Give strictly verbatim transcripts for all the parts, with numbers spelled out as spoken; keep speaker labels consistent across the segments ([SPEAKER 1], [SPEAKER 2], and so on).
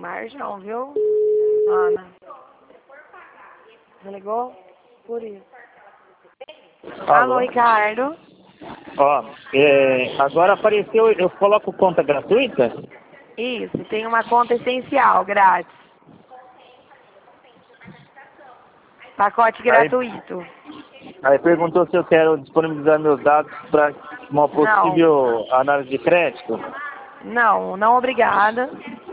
[SPEAKER 1] mais não, viu, Ana? Você ligou? Por isso.
[SPEAKER 2] Alô,
[SPEAKER 1] Alô, Ricardo?
[SPEAKER 2] Ó, é, agora apareceu, eu coloco conta gratuita?
[SPEAKER 1] Isso, tem uma conta essencial, grátis. Pacote gratuito.
[SPEAKER 2] Aí perguntou se eu quero disponibilizar meus dados para uma possível análise de crédito.
[SPEAKER 1] Não, não obrigada.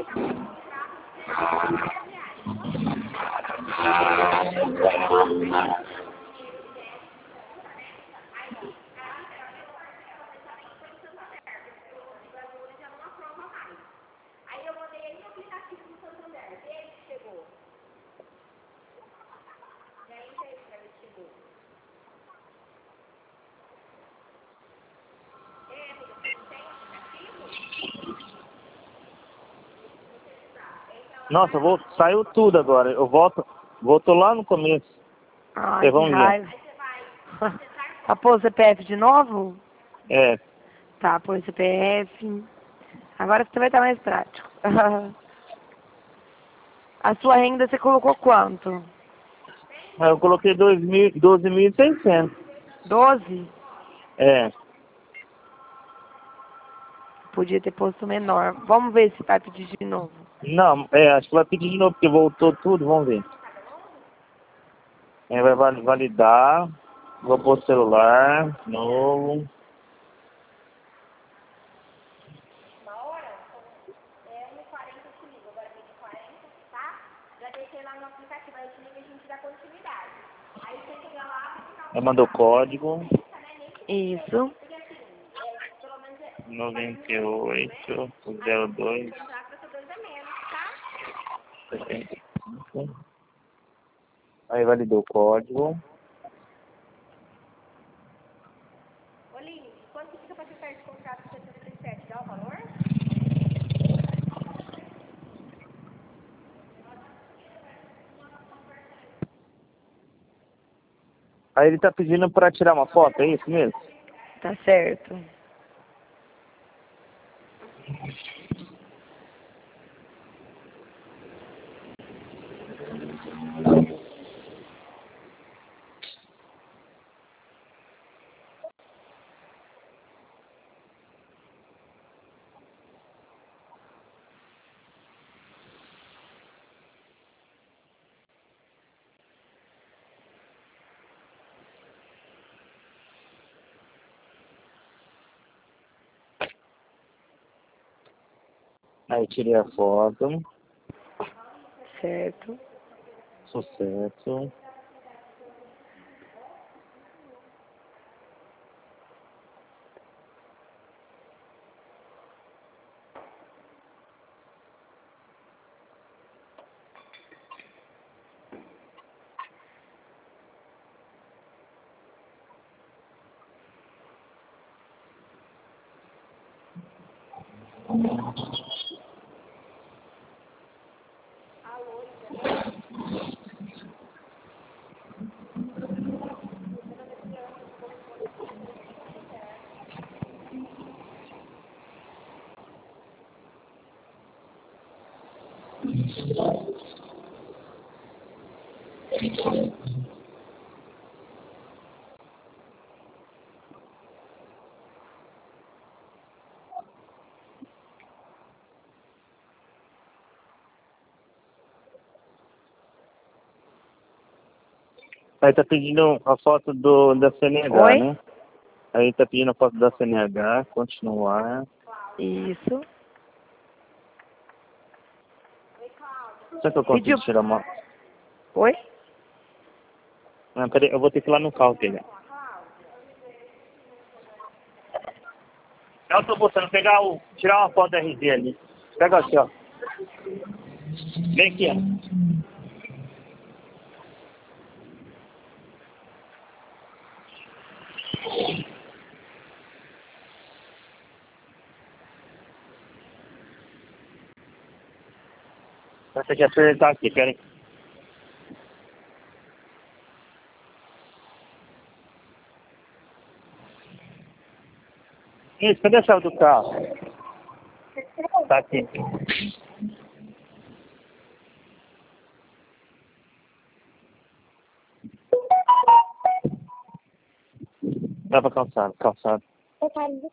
[SPEAKER 2] Nossa, vou, saiu tudo agora. Eu volto, volto lá no começo.
[SPEAKER 1] Ai,
[SPEAKER 2] Vocês
[SPEAKER 1] que
[SPEAKER 2] vão ver.
[SPEAKER 1] raiva. Tá pôr o C P F de novo?
[SPEAKER 2] É,
[SPEAKER 1] Tá, põe o C P F. Agora você vai estar mais prático. A sua renda você colocou quanto?
[SPEAKER 2] aí eu coloquei doze mil e seiscentos.
[SPEAKER 1] doze?
[SPEAKER 2] É,
[SPEAKER 1] Podia ter posto menor. Vamos ver se vai pedir de novo.
[SPEAKER 2] não, é, acho que vai pedir de novo, porque voltou tudo, vamos ver. É, vai vali- validar, vou pôr o celular, novo. Aí mandou o código.
[SPEAKER 1] Isso.
[SPEAKER 2] noventa e oito, zero dois, setenta e cinco. Aí validou o código. Aí ele tá pedindo para tirar uma foto, é isso mesmo?
[SPEAKER 1] Tá certo.
[SPEAKER 2] Aí tirei a foto.
[SPEAKER 1] Certo.
[SPEAKER 2] Sucesso. Aí tá pedindo a foto do, da C N H,
[SPEAKER 1] Oi?
[SPEAKER 2] né? Aí tá pedindo a foto da C N H, continuar.
[SPEAKER 1] Isso.
[SPEAKER 2] Será que eu consigo
[SPEAKER 1] Pediu.
[SPEAKER 2] tirar uma...
[SPEAKER 1] Oi?
[SPEAKER 2] Não, peraí, eu vou ter que ir lá no carro pegar. Eu tô botando, pegar o... tirar uma foto da R G ali. Pega aqui, ó. Vem aqui, ó. Essa aqui é apertar aqui, peraí. Isso, cadê a chave do carro? Tá aqui. Vai pra calçada, calçada.
[SPEAKER 3] Eu quero.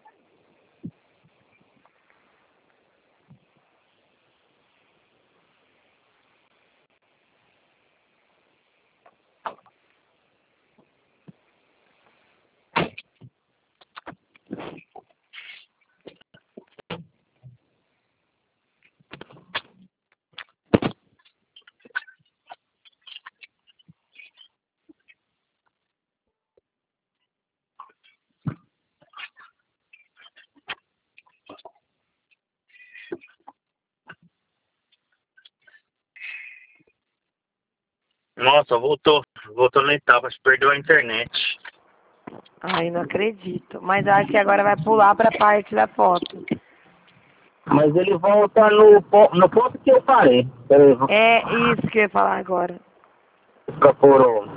[SPEAKER 2] Nossa, voltou. Voltou na etapa, perdeu a internet.
[SPEAKER 1] Ai, não acredito. Mas acho que agora vai pular pra parte da foto.
[SPEAKER 2] Mas ele volta no, po- no ponto que eu parei. Peraí, vou
[SPEAKER 1] É isso que eu ia falar agora.
[SPEAKER 2] ficar por o...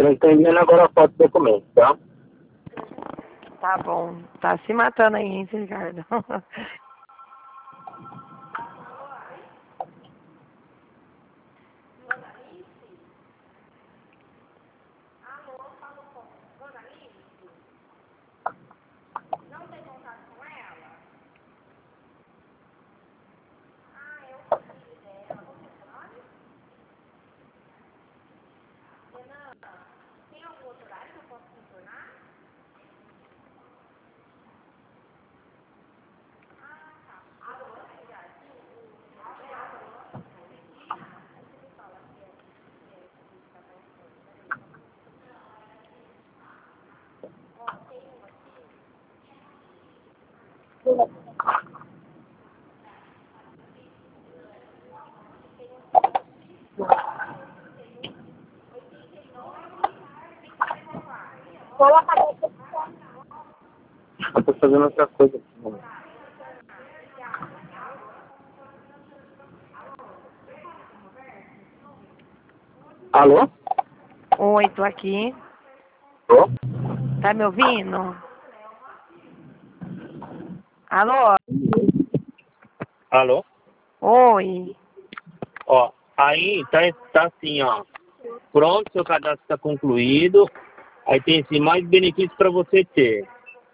[SPEAKER 2] Ele está enviando agora a foto do documento, tá?
[SPEAKER 1] Tá bom. Tá se matando aí, hein, Ricardo?
[SPEAKER 2] Eu tô fazendo outra coisa aqui, mano. Alô?
[SPEAKER 1] Oi, tô aqui.
[SPEAKER 2] Alô?
[SPEAKER 1] Tá me ouvindo? Alô?
[SPEAKER 2] Alô?
[SPEAKER 1] Oi.
[SPEAKER 2] Ó, aí tá, tá assim, ó. Pronto, seu cadastro está concluído. Aí tem assim, mais benefícios para você ter.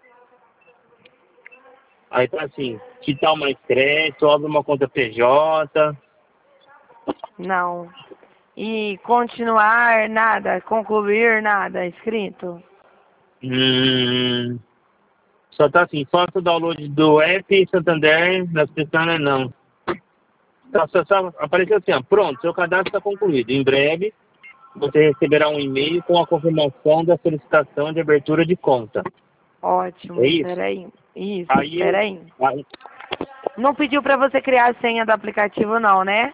[SPEAKER 2] Aí tá assim, quitar mais crédito, abre uma conta P J.
[SPEAKER 1] Não. E continuar, nada. Concluir, nada. Escrito?
[SPEAKER 2] Hum, só tá assim, faça o download do app Santander, na pestana não. Tá, só, só apareceu assim, ó, pronto, seu cadastro está concluído. Em breve, você receberá um e-mail com a confirmação da solicitação de abertura de conta. É
[SPEAKER 1] Ótimo.
[SPEAKER 2] isso?
[SPEAKER 1] Peraí. Isso,
[SPEAKER 2] Aí eu...
[SPEAKER 1] peraí.
[SPEAKER 2] Aí,
[SPEAKER 1] Não pediu pra você criar a senha do aplicativo, não, né?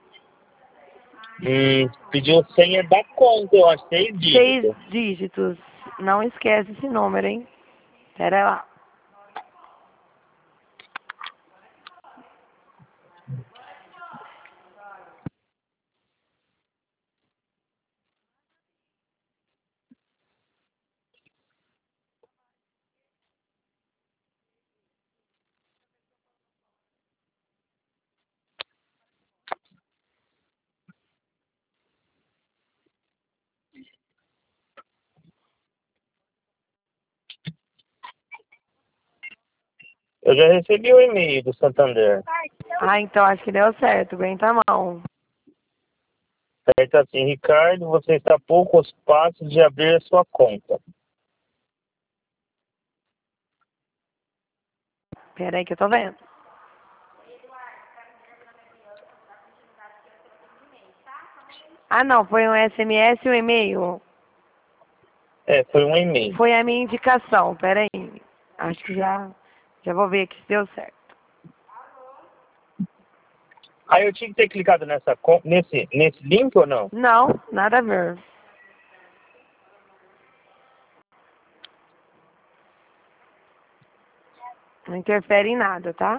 [SPEAKER 2] hum, pediu senha da conta, eu acho, seis
[SPEAKER 1] Seis
[SPEAKER 2] dígitos.
[SPEAKER 1] dígitos. Não esquece esse número, hein? Pera lá.
[SPEAKER 2] Eu já recebi o e-mail do Santander.
[SPEAKER 1] Ah, então acho que deu certo. Aguenta a mão.
[SPEAKER 2] Aí tá assim, Ricardo, você está a poucos passos de abrir a sua conta.
[SPEAKER 1] Pera aí que eu tô vendo. Ah, não. Foi um S M S e um e-mail.
[SPEAKER 2] É, foi um e-mail.
[SPEAKER 1] Foi a minha indicação. Pera aí. Acho que já, já vou ver aqui se deu certo.
[SPEAKER 2] Aí eu tinha que ter clicado nessa, con- nesse, nesse link ou não?
[SPEAKER 1] Não, nada a ver. Não interfere em nada, tá?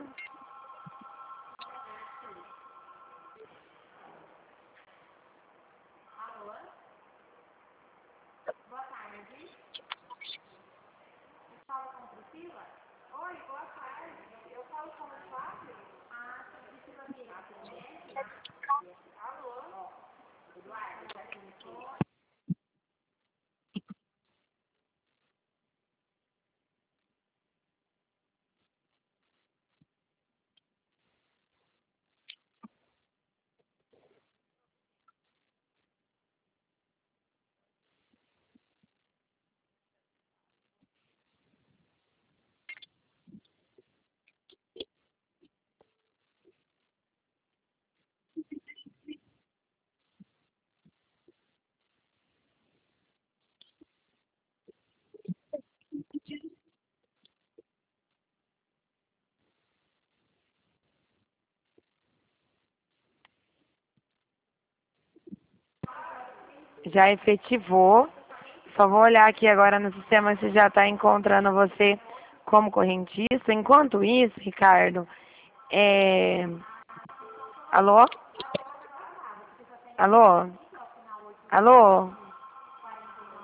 [SPEAKER 1] Já efetivou. Só vou olhar aqui agora no sistema se já está encontrando você como correntista. Enquanto isso, Ricardo, é... Alô? Alô? Alô?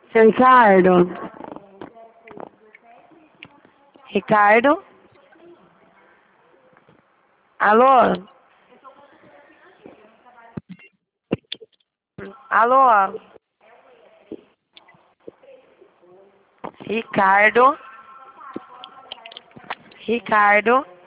[SPEAKER 1] Seu Ricardo? Ricardo? Alô? Alô? Ricardo? Ricardo?